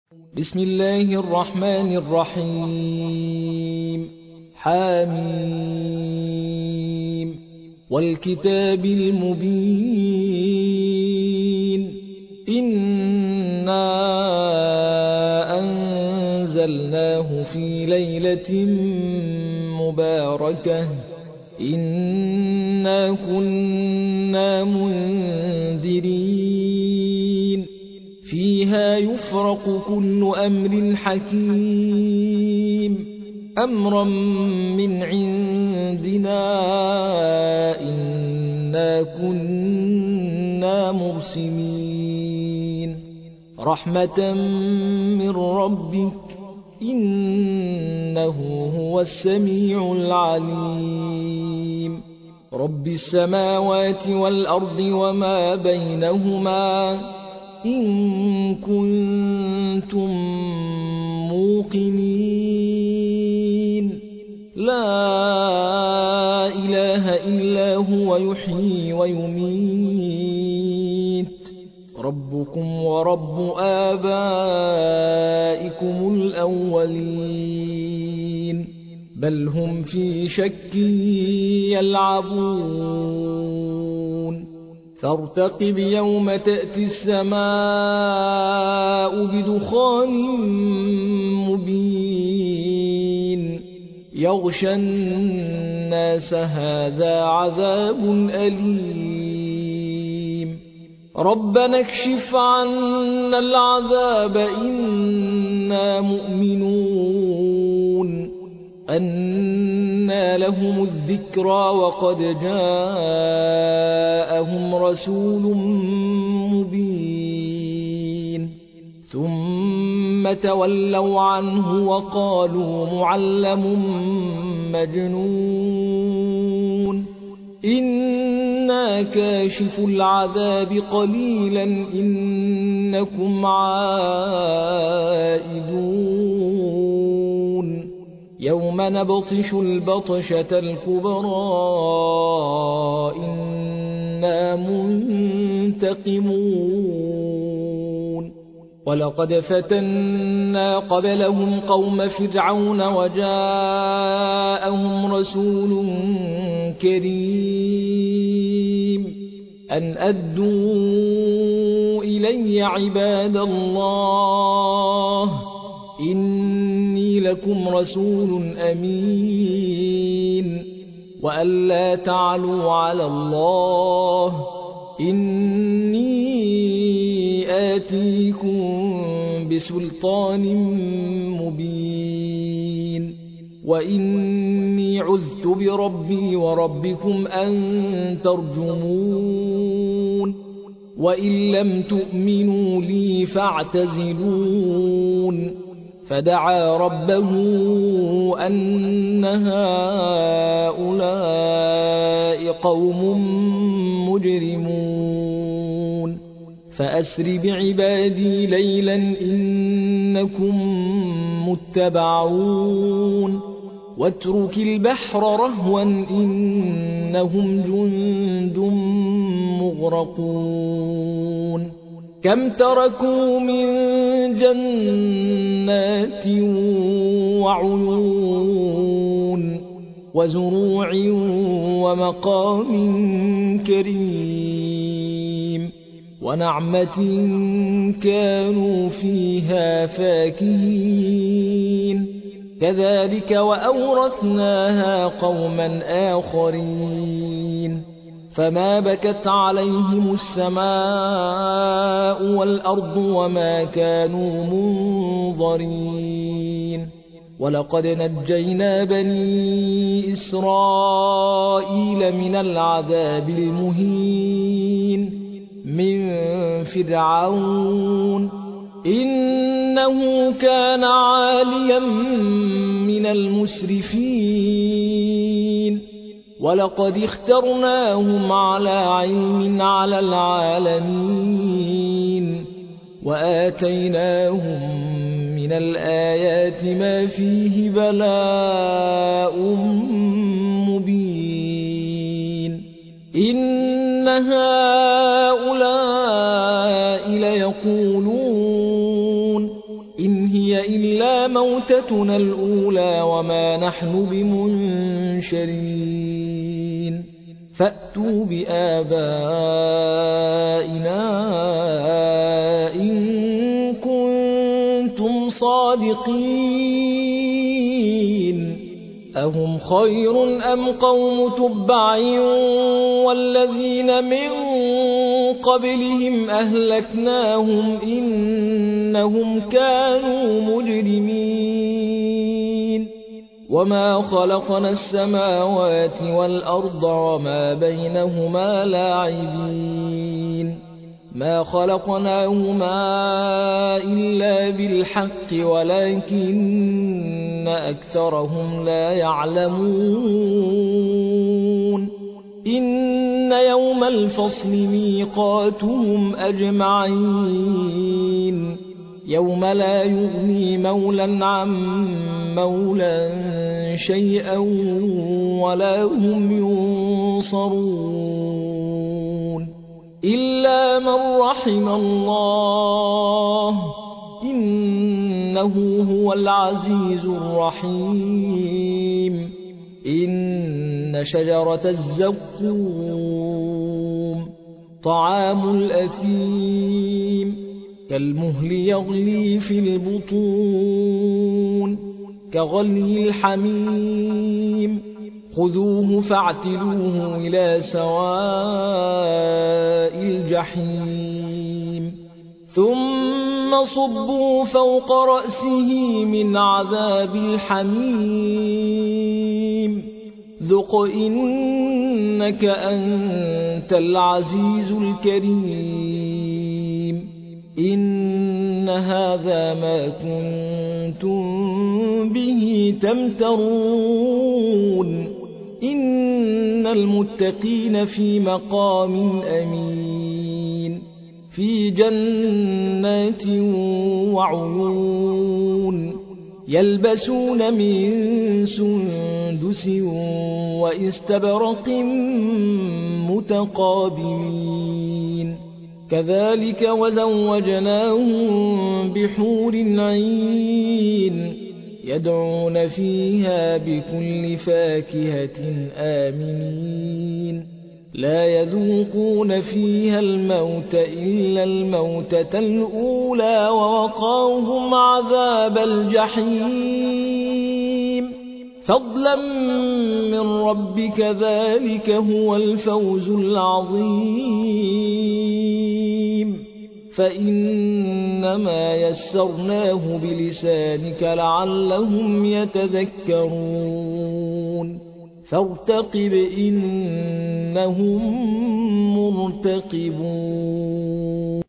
بسم الله الرحمن الرحيم. حاميم والكتاب المبين. إنا أنزلناه في ليلة مباركة إنا كنا منذرين فيها يفرق كل أمر حكيم أمرا من عندنا إنا كنا مرسلين رحمة من ربك إنه هو السميع العليم. رب السماوات والأرض وما بينهما إن كنتم موقنين. لا إله إلا هو يحيي ويميت ربكم ورب آبائكم الأولين بل هم في شك يلعبون. فارتقب يوم تأتي السماء بدخان مبين يغشى الناس هذا عذاب أليم. ربنا اكشف عنا العذاب إنا مؤمنون. أنى لهم الذكرى وقد جاءهم رسول مبين ثم تولوا عنه وقالوا معلم مجنون. إنا كاشف العذاب قليلا إنكم عائدون. يوم نبطش البطشة الكبرى إنا منتقمون. ولقد فتنا قبلهم قوم فرعون وجاءهم رسول كريم أن أدوا إلي عباد الله إني لكم رسول أمين وأن لا تعلوا على الله إني آتيكم بسلطان مبين وإني عذت بربي وربكم أن ترجمون وإن لم تؤمنوا لي فاعتزلون. فدعا ربه أن هؤلاء قوم مجرمون. فأسر بعبادي ليلا إنكم متبعون واترك البحر رهوا إنهم جند مغرقون. كم تركوا من جنات وعيون وزروع ومقام كريم ونعمة كانوا فيها فاكهين كذلك وأورثناها قوما آخرين. فما بكت عليهم السماء والأرض وما كانوا منظرين. ولقد نجينا بني إسرائيل من العذاب المهين من فرعون إنه كان عاليا من المسرفين. ولقد اخترناهم على علم على العالمين وآتيناهم من الآيات ما فيه بلاء مبين. إن هؤلاء ليقولون هي إلا موتتنا الأولى وما نحن بمنشرين فأتوا بآبائنا إن كنتم صادقين أهم خير أم قوم تبع والذين من قبلهم أهلكناهم إنهم كانوا مجرمين وما خلقنا السماوات والأرض وما بينهما لاعبين ما خلقناهما إلا بالحق ولكن أكثرهم لا يعلمون إن يوم الفصل ميقاتهم أجمعين يوم لا يغني مولى عن مولى شيئا ولا هم ينصرون إلا من رحم الله إنه هو العزيز الرحيم إن شجرة الزقوم طعام الأثيم كالمهل يغلي في البطون كغلي الحميم خذوه فاعتلوه إلى سواء الجحيم ثم صبوا فوق رأسه من عذاب الحميم ذق إنك أنت العزيز الكريم إن هذا ما كنتم به تمترون إن المتقين في مقام أمين في جنات وعيون يلبسون من سندس واستبرق متقابلين كذلك وزوجناهم بحور عين يدعون فيها بكل فاكهة آمنين لا يذوقون فيها الموت إلا الموتة الأولى ووقاهم عذاب الجحيم فضلا من ربك ذلك هو الفوز العظيم فإنما يسرناه بلسانك لعلهم يتذكرون فارتقب إنهم مرتقبون